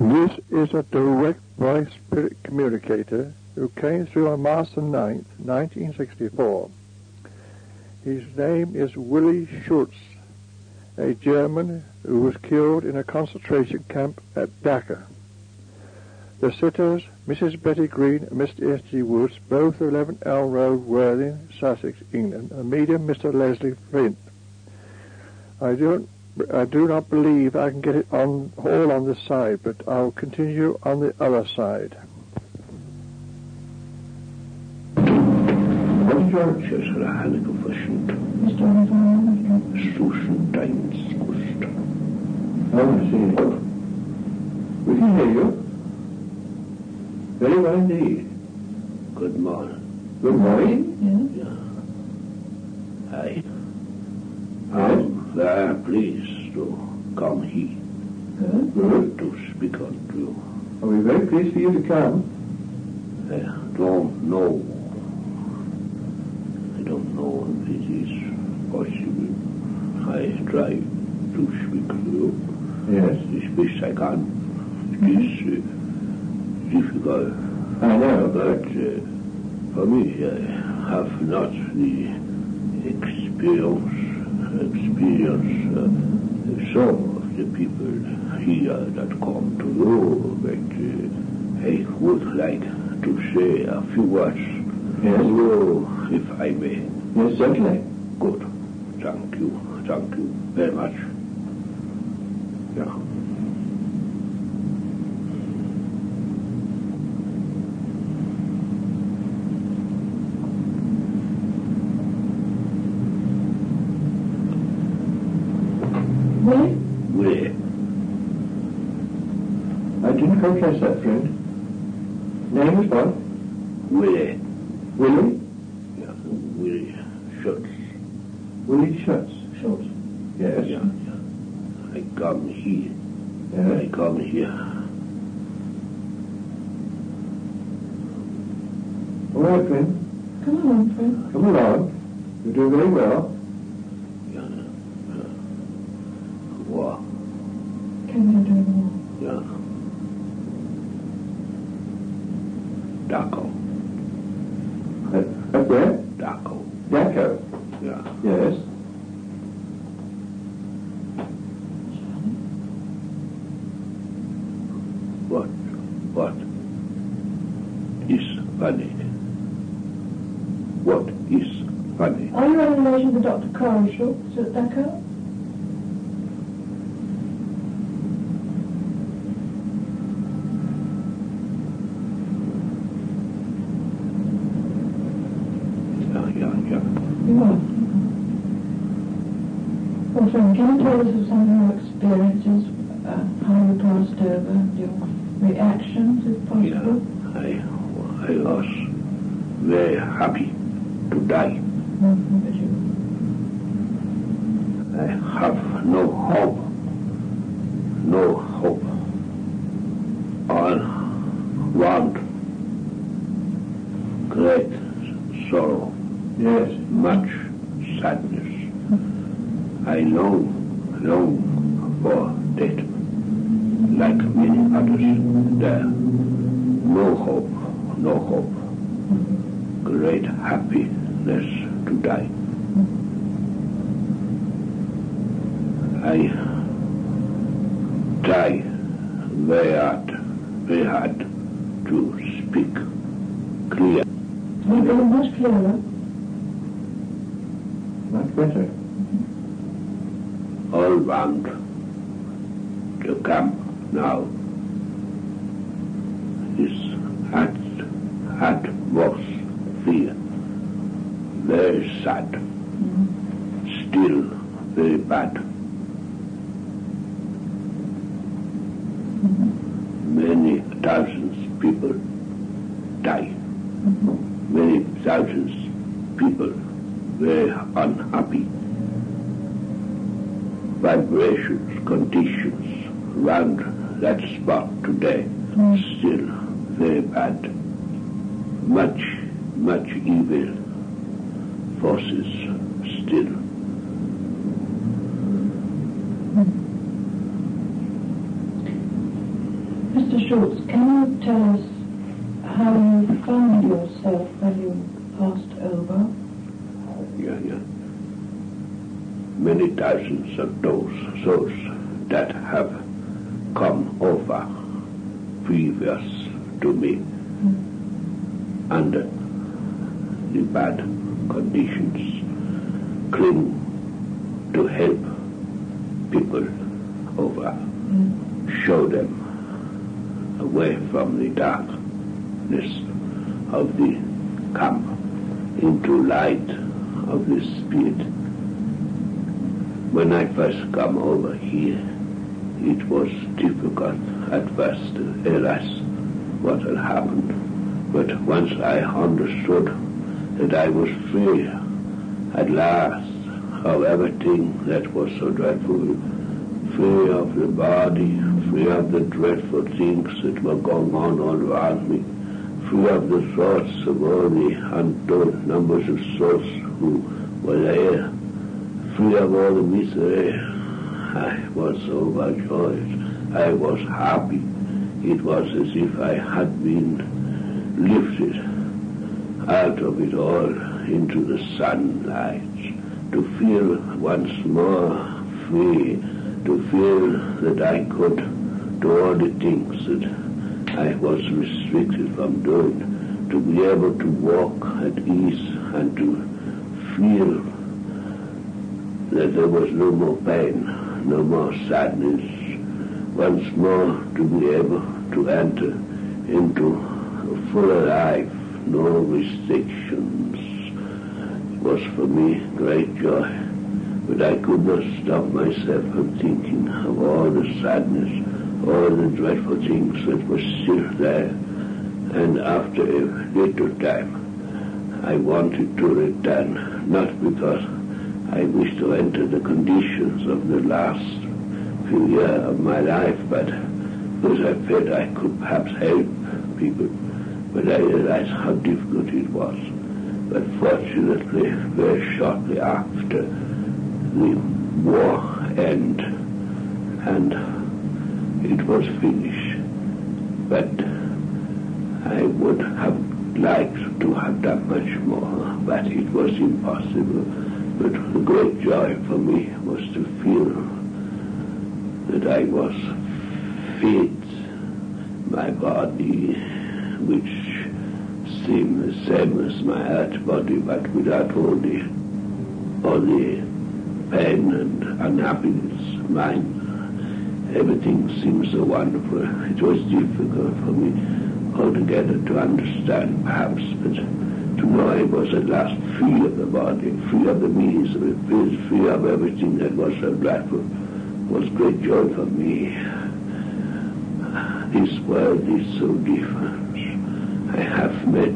This is a direct voice spirit communicator who came through on March the 9th, 1964. His name is Willy Schultz, a German who was killed in a concentration camp at Dachau. The sitters, Mrs. Betty Green and Mr. S.G. Woods, both 11 Elm Road, Worthing, Sussex, England, and medium Mr. Leslie Flint. I do not believe I can get it all on this side, but I'll continue on the other side. We can hear you. Very well indeed. Good morning. Good morning? Yeah. I'm very pleased to come here. Good. To speak unto you. Are we very pleased for you to come? I don't know if it is possible. I try to speak to you. Yes. As best I can. It is difficult. I know, but for me, I have not the experience some of the people here that come to know, but I would like to say a few words. Yes. If I may. Yes, certainly. Good. Thank you very much. Yeah. Willie. I didn't quite catch that, friend. Name is what? Willie. Willie? Yeah, Willie Schultz. Willie Schultz? Schultz. Yes. Yeah. I come here. Yes. I come here. All right, friend. Come along, friend. Come along. You do very well. What? Can you do more? Yeah. Dachau. Up where? Dachau. Dachau? Yeah. Yes. What is funny? What is funny? Are you in relation to Dr. Karl Schultz at Dachau? Well, friend, can you tell us of some of your experiences, how you passed over, your reactions, if possible? Yeah, I was very happy to die. I have no hope. All want great sorrow. Yes. Much sadness. I long for death, like many others there. No hope. Great happiness to die. I try very hard to speak clear. You're getting much clearer. Much better. All round the camp now is atmosphere. Very sad. Still very bad. Many thousands people die. Many thousands people very unhappy. Vibrations, conditions around that spot today still very bad. Much evil forces still. Mr. Mr. Schultz, can you tell us how you found yourself when you passed over? Yeah. Many thousands of those souls that have come over previous to me under the bad conditions cling to help people over, show them away from the darkness of the camp into light of the Spirit. When I first come over here, it was difficult at first to realize what had happened. But once I understood that I was free at last of everything that was so dreadful, free of the body, free of the dreadful things that were going on all around me, free of the thoughts of all the untold numbers of souls who were there, free of all the misery, I was overjoyed. I was happy. It was as if I had been lifted out of it all into the sunlight, to feel once more free, to feel that I could do all the things that I was restricted from doing, to be able to walk at ease and to feel that there was no more pain, no more sadness, once more to be able to enter into a fuller life, no restrictions. It was for me great joy, but I could not stop myself from thinking of all the sadness, all the dreadful things that were still there, and after a little time I wanted to return, not because I wished to enter the conditions of the last few years of my life, but because I felt I could perhaps help people, but I realized how difficult it was. But fortunately, very shortly after, the war ended, and it was finished. But I would have liked to have done much more, but it was impossible. But the great joy for me was to feel that I was fit, my body, which seemed the same as my earth body, but without all the pain and unhappiness. Mine, everything seemed so wonderful. It was difficult for me altogether to understand, perhaps, but to know I was at last free of the body, free of the misery, free of everything that was so dreadful, was great joy for me. This world is so different. I have met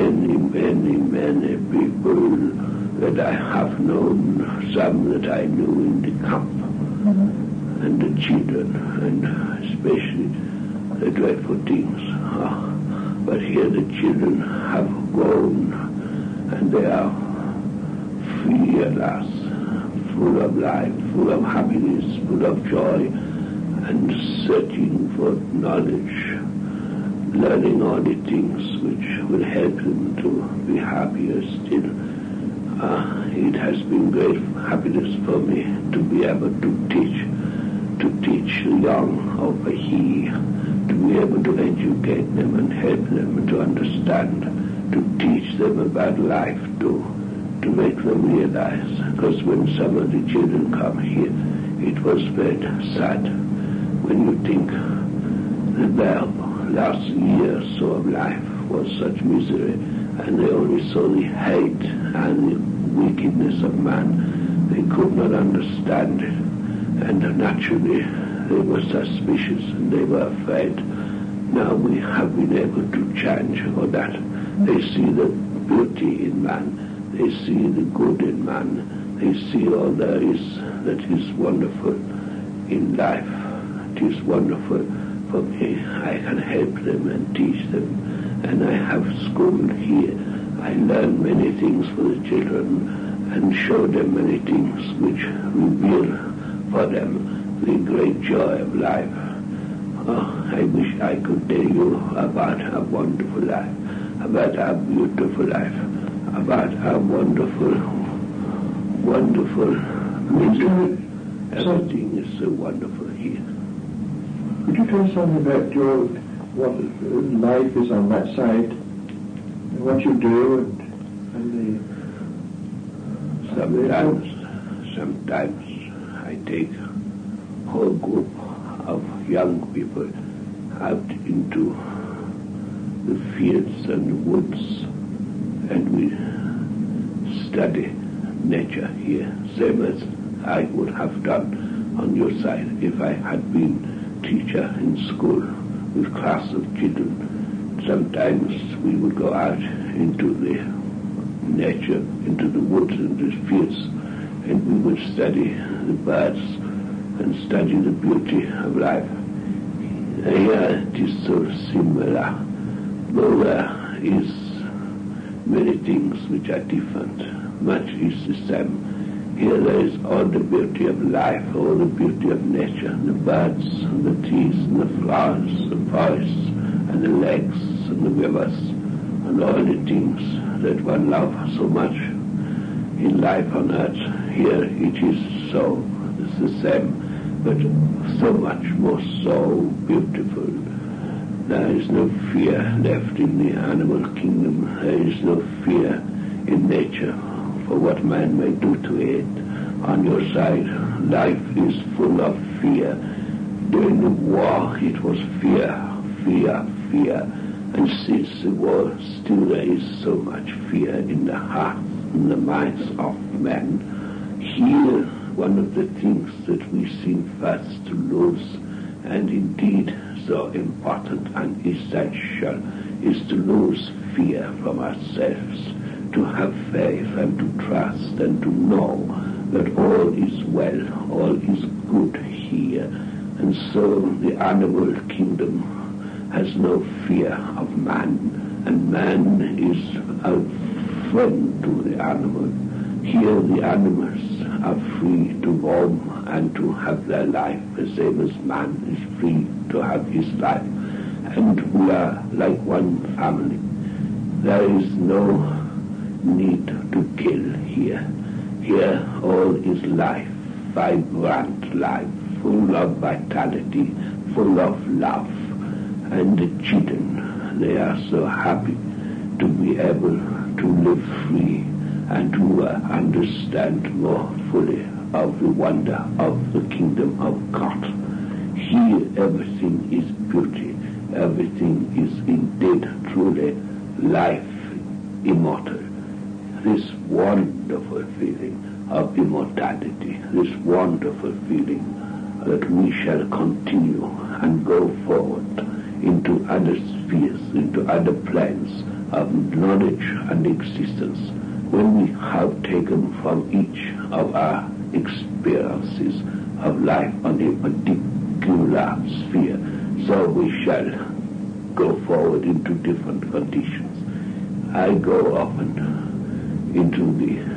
many people that I have known, some that I knew in the camp, and the children, and especially the dreadful things. But here the children have grown, and they are free at last, full of life, full of happiness, full of joy, and searching for knowledge, learning all the things which will help them to be happier still. It has been great happiness for me to be able to teach the young over here, to be able to educate them and help them to understand, to teach them about life, to make them realize. Because when some of the children come here, it was very sad when you think that their last year or so of life was such misery, and they only saw the hate and the wickedness of man. They could not understand it, and naturally they were suspicious and they were afraid. Now we have been able to change all that. They see the beauty in man, they see the good in man, they see all there is that is wonderful in life. It is wonderful for me. I can help them and teach them, and I have school here. I learn many things for the children and show them many things which reveal for them the great joy of life. I wish I could tell you about our wonderful life, about our beautiful life, about our wonderful music. Everything is so wonderful here. Could you tell us something about what life is on that side, and what you do, and the... Sometimes I take a whole group of young people out into the fields and the woods, and we study nature here, same as I would have done on your side if I had been teacher in school with class of children. Sometimes we would go out into the nature, into the woods and the fields, and we would study the birds and study the beauty of life. Here it is so similar, though there is many things which are different. Much is the same. Here there is all the beauty of life, all the beauty of nature, the birds and the trees and the flowers, the forests and the lakes and the rivers, and all the things that one loves so much in life on earth. Here it is so, it's the same, but so much more so beautiful. There is no fear left in the animal kingdom. There is no fear in nature for what man may do to it. On your side, life is full of fear. During the war, it was fear, fear, fear. And since the war, still there is so much fear in the hearts and the minds of men. Here, one of the things that we seem first to lose, and indeed so important and essential, is to lose fear from ourselves, to have faith and to trust and to know that all is well, all is good here. And so the animal kingdom has no fear of man, and man is a friend to the animal. Here the animals are free to roam and to have their life, the same as man is free to have his life. And we are like one family. There is no need to kill here. Here all is life, vibrant life, full of vitality, full of love. And the children, they are so happy to be able to live free and to understand more fully of the wonder of the kingdom of God. Here everything is beauty, everything is indeed truly life immortal. This wonderful feeling of immortality, this wonderful feeling that we shall continue and go forward into other spheres, into other planes of knowledge and existence, when we have taken from each of our experiences of life on a particular sphere, so we shall go forward into different conditions. I go often into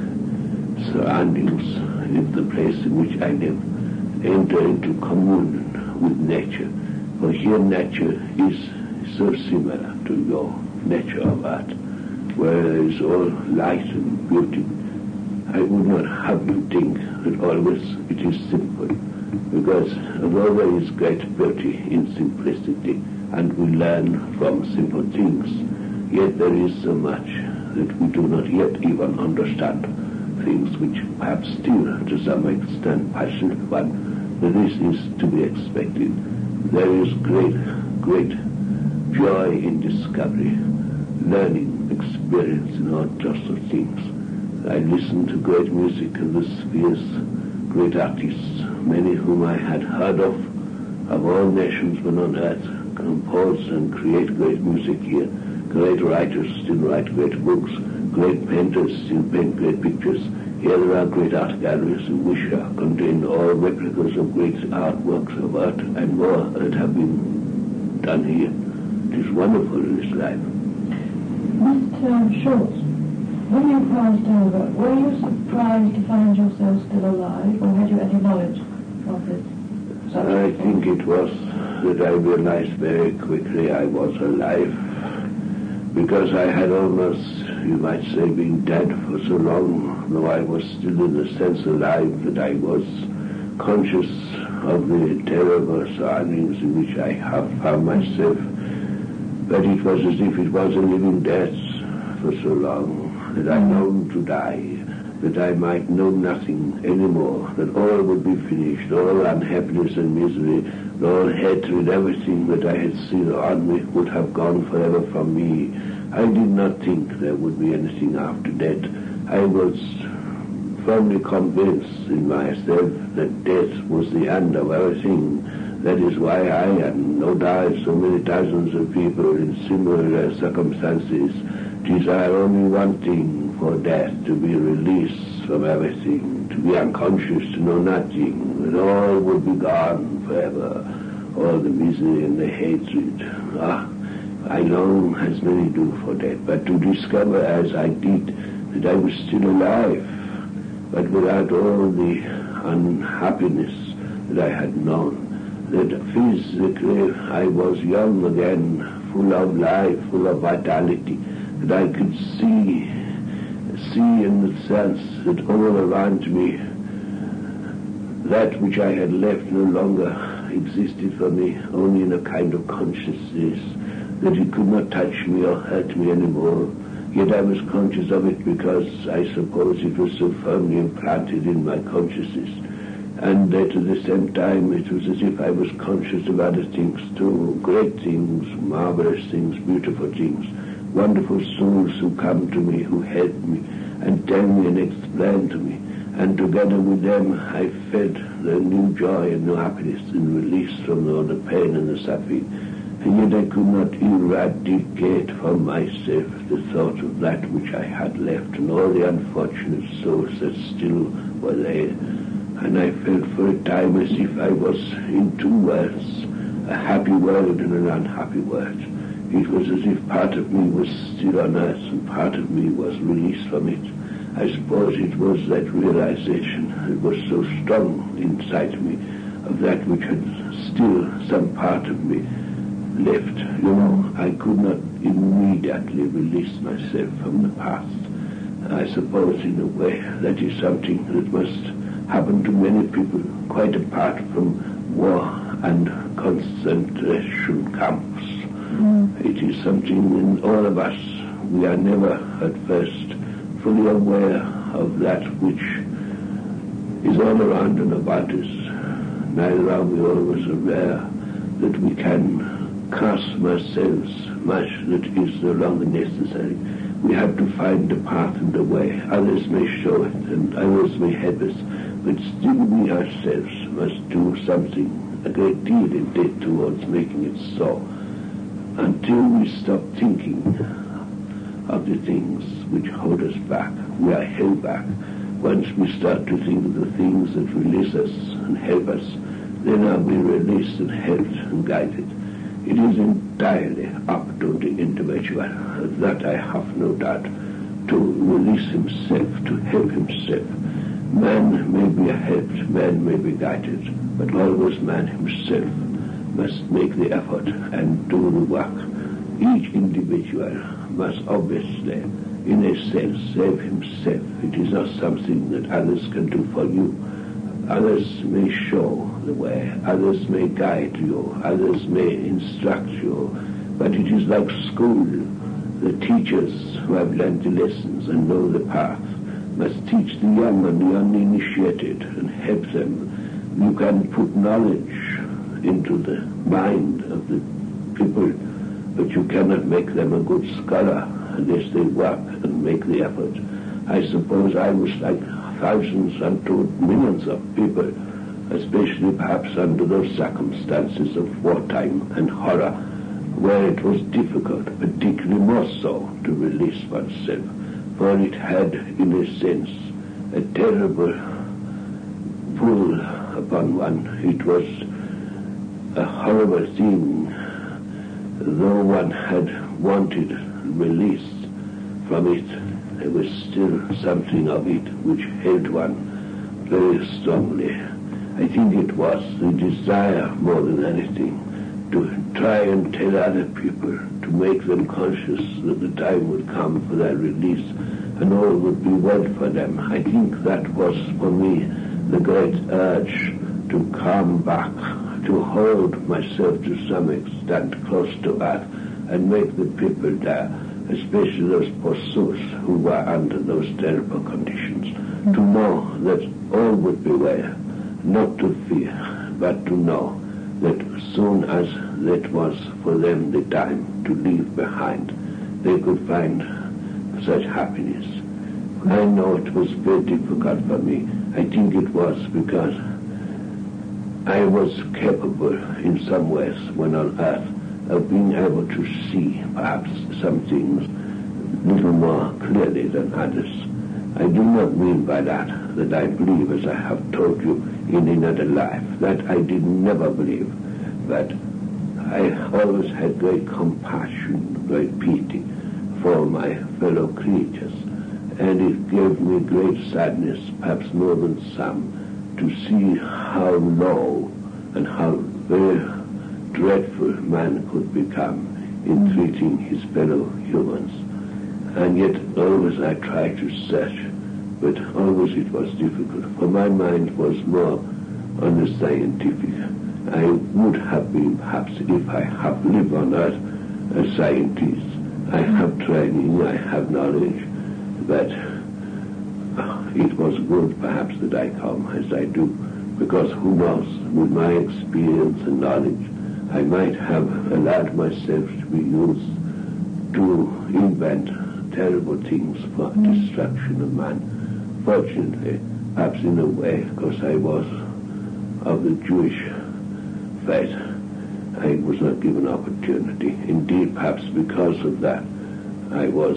the surroundings of the place in which I live, enter into communion with nature, for here nature is so similar to your nature of art, where there is all light and beauty. I would not have you think that always it is simple, because although there is great beauty in simplicity, and we learn from simple things, yet there is so much that we do not yet even understand, things which perhaps still to some extent puzzle one. But this is to be expected. There is great joy in discovery, learning, experience, and all sorts of things. I listen to great music in the spheres, great artists, many whom I had heard of all nations but on earth, compose and create great music here. Great writers still write great books, great painters still paint great pictures. Here there are great art galleries which contain all replicas of great artworks of art and more that have been done here. It is wonderful, this life. Mr. Schultz, when you passed over, were you surprised to find yourself still alive, or had you any knowledge of it? I think it was that I realized very quickly I was alive, because I had almost, you might say, been dead for so long, though I was still in a sense alive, that I was conscious of the terrible surroundings in which I have found myself. But it was as if it was a living death for so long, that I longed to die, that I might know nothing anymore, that all would be finished, all unhappiness and misery, all hatred, everything that I had seen around me would have gone forever from me. I did not think there would be anything after death. I was firmly convinced in myself that death was the end of everything. That is why I, and no doubt so many thousands of people in similar circumstances, desire only one thing, for death, to be released from everything, to be unconscious, to know nothing, that all would be gone forever, all the misery and the hatred. I long, as many do, for death, but to discover, as I did, that I was still alive, but without all the unhappiness that I had known, that physically I was young again, full of life, full of vitality, that I could see in the sense that all around me, that which I had left no longer existed for me, only in a kind of consciousness, that it could not touch me or hurt me anymore. Yet I was conscious of it because I suppose it was so firmly implanted in my consciousness. And that at the same time it was as if I was conscious of other things too, great things, marvelous things, beautiful things, wonderful souls who come to me, who help me, and tell me and explain to me. And together with them I felt the new joy and new happiness and release from all the pain and the suffering. And yet I could not eradicate from myself the thought of that which I had left and all the unfortunate souls that still were there. And I felt for a time as if I was in two worlds, a happy world and an unhappy world. It was as if part of me was still on earth and part of me was released from it. I suppose it was that realization that was so strong inside me of that which had still some part of me left. I could not immediately release myself from the past. I suppose in a way that is something that must happen to many people quite apart from war and concentration camps. It is something in all of us. We are never at first fully aware of that which is all around and about us. Neither are we always aware that we can custom ourselves much that is no longer necessary. We have to find the path and the way. Others may show it and others may help us, but still we ourselves must do something, a great deal indeed, towards making it so, until we stop thinking of the things which hold us back. We are held back. Once we start to think of the things that release us and help us, then are we released and helped and guided. It is entirely up to the individual, that I have no doubt, to release himself, to help himself. Man may be helped, man may be guided, but always man himself must make the effort and do the work. Each individual must obviously, in a sense, save himself. It is not something that others can do for you. Others may show the way, others may guide you, others may instruct you, but it is like school. The teachers who have learned the lessons and know the path must teach the young and the uninitiated and help them. You can put knowledge into the mind of the people, but you cannot make them a good scholar unless they work and make the effort. I suppose I was like thousands unto millions of people, especially perhaps under those circumstances of wartime and horror, where it was difficult, particularly more so, to release oneself, for it had, in a sense, a terrible pull upon one. It was a horrible thing, though one had wanted release from it. There was still something of it which held one very strongly. I think it was the desire more than anything to try and tell other people, to make them conscious that the time would come for their release and all would be well for them. I think that was for me the great urge to come back, to hold myself to some extent close to earth and make the people there, especially those poor souls who were under those terrible conditions, to know that all would be well, not to fear, but to know that soon as that was for them the time to leave behind, they could find such happiness. I know it was very difficult for me. I think it was because I was capable in some ways when on earth of being able to see perhaps some things a little more clearly than others. I do not mean by that I believe, as I have told you, in another life. That I did never believe. But I always had great compassion, great pity for my fellow creatures. And it gave me great sadness, perhaps more than some, to see how low and how very dreadful man could become in treating his fellow humans. And yet always I tried to search, but always it was difficult, for my mind was more on the scientific. I would have been, perhaps, if I have lived on earth, a scientist. I have training, I have knowledge, but it was good, perhaps, that I come as I do, because who knows, with my experience and knowledge, I might have allowed myself to be used to invent terrible things for destruction of man. Fortunately, perhaps in a way, because I was of the Jewish faith, I was not given opportunity. Indeed, perhaps because of that, I was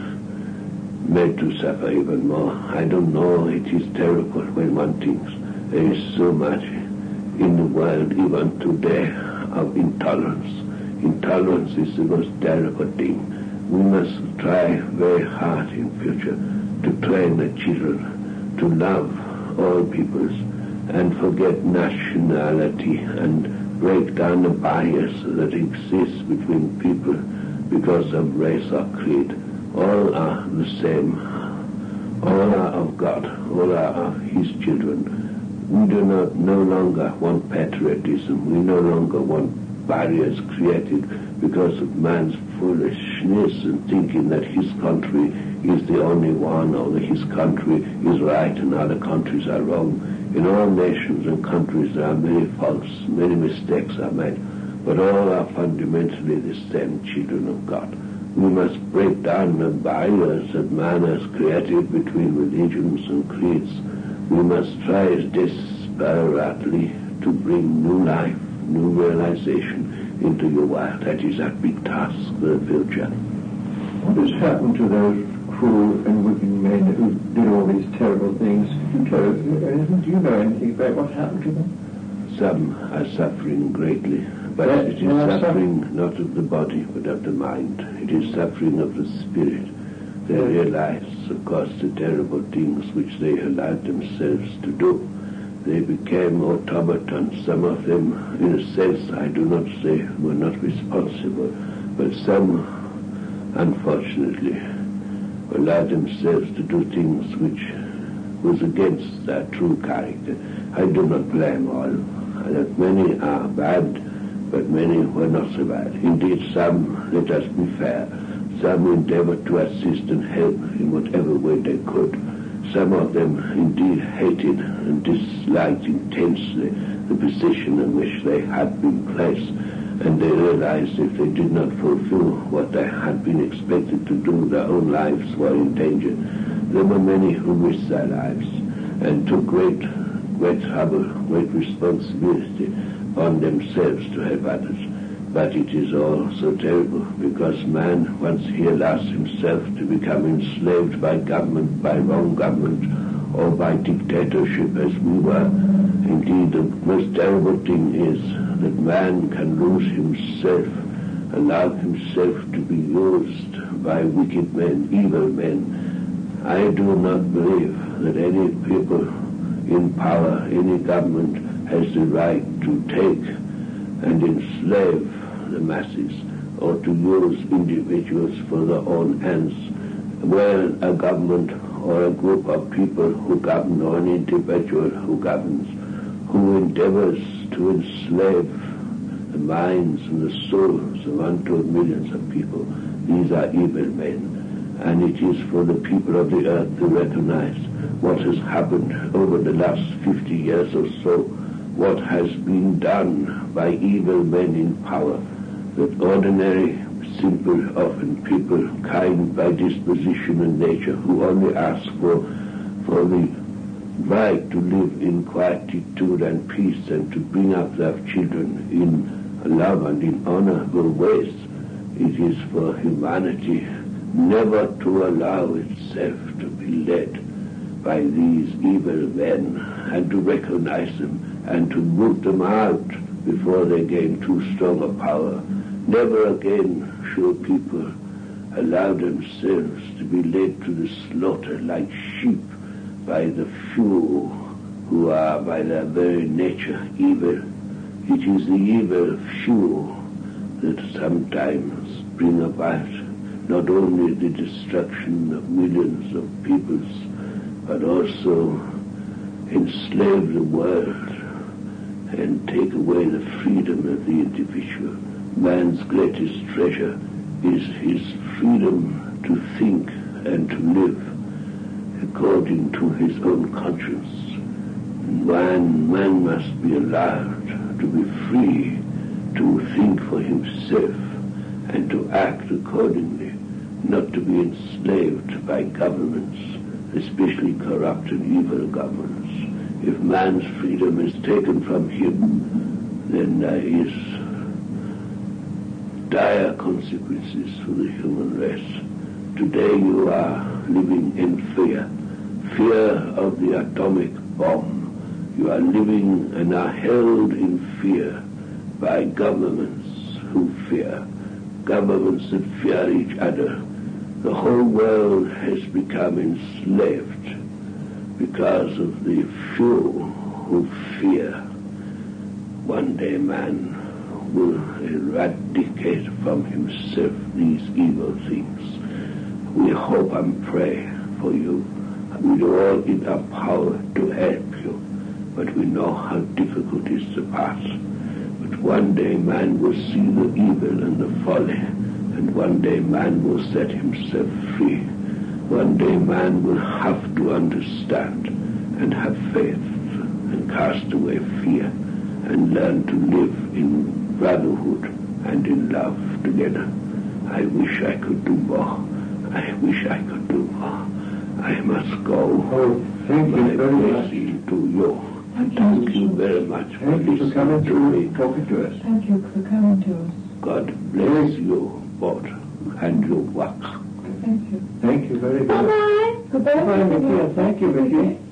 made to suffer even more. I don't know, it is terrible when one thinks there is so much in the world, even today, of intolerance. Intolerance is the most terrible thing. We must try very hard in future to train the children to love all peoples and forget nationality and break down the barriers that exist between people because of race or creed. All are the same. All are of God. All are of His children. We do not no longer want patriotism. We no longer want barriers created because of man's foolishness and thinking that his country is the only one, or that his country is right and other countries are wrong. In all nations and countries there are many faults, many mistakes are made, but all are fundamentally the same children of God. We must break down the barriers that man has created between religions and creeds. We must try desperately to bring new life, new realization into your world. That is our big task for the future. What has happened to those cruel and wicked men who did all these terrible things? Do you know anything about what happened to them? Some are suffering greatly, but it is suffering not of the body, but of the mind. It is suffering of the spirit. They realize, of course, the terrible things which they allowed themselves to do. They became automatons. Some of them, in a sense, I do not say were not responsible, but some, unfortunately, allowed themselves to do things which was against their true character. I do not blame all. That many are bad, but many were not so bad. Indeed, some, let us be fair, some endeavored to assist and help in whatever way they could. Some of them indeed hated and disliked intensely the position in which they had been placed, and they realized if they did not fulfill what they had been expected to do, their own lives were in danger. There were many who risked their lives and took great trouble, great responsibility on themselves to help others. But it is all so terrible, because man, once he allows himself to become enslaved by government, by wrong government, or by dictatorship as we were, indeed the most terrible thing is that man can lose himself, allow himself to be used by wicked men, evil men. I do not believe that any people in power, any government, has the right to take and enslave the masses, or to use individuals for their own ends, where a government or a group of people who govern, or an individual who governs, who endeavors to enslave the minds and the souls of untold millions of people. These are evil men. And it is for the people of the earth to recognize what has happened over the last 50 years or so, what has been done by evil men in power, that ordinary, simple, often people, kind by disposition and nature, who only ask for the right to live in quietude and peace and to bring up their children in love and in honorable ways. It is for humanity never to allow itself to be led by these evil men, and to recognize them and to root them out before they gain too strong a power. Never again should people allow themselves to be led to the slaughter like sheep by the few who are by their very nature evil. It is the evil few that sometimes bring about not only the destruction of millions of peoples, but also enslave the world and take away the freedom of the individual. Man's greatest treasure is his freedom to think and to live according to his own conscience. Man must be allowed to be free to think for himself and to act accordingly, not to be enslaved by governments, especially corrupt and evil governments. If man's freedom is taken from him, then there is dire consequences for the human race. Today you are living in fear of the atomic bomb. You are living and are held in fear by governments who fear, governments that fear each other. The whole world has become enslaved because of the few who fear. One day man will eradicate from himself these evil things. We hope and pray for you. We do all in our power to help you, but we know how difficult it is to pass. But one day man will see the evil and the folly, and one day man will set himself free. One day man will have to understand and have faith and cast away fear and learn to live in brotherhood and in love together. I wish I could do more. I wish I could do more. I must go. Oh, thank you very much. To you. Thank you very much for listening to me. Talking to us. Thank you for coming to us. God bless you both and your work. Thank you. Thank you very much. Bye-bye. Goodbye. Bye-bye, Mickey. Thank you, Mickey.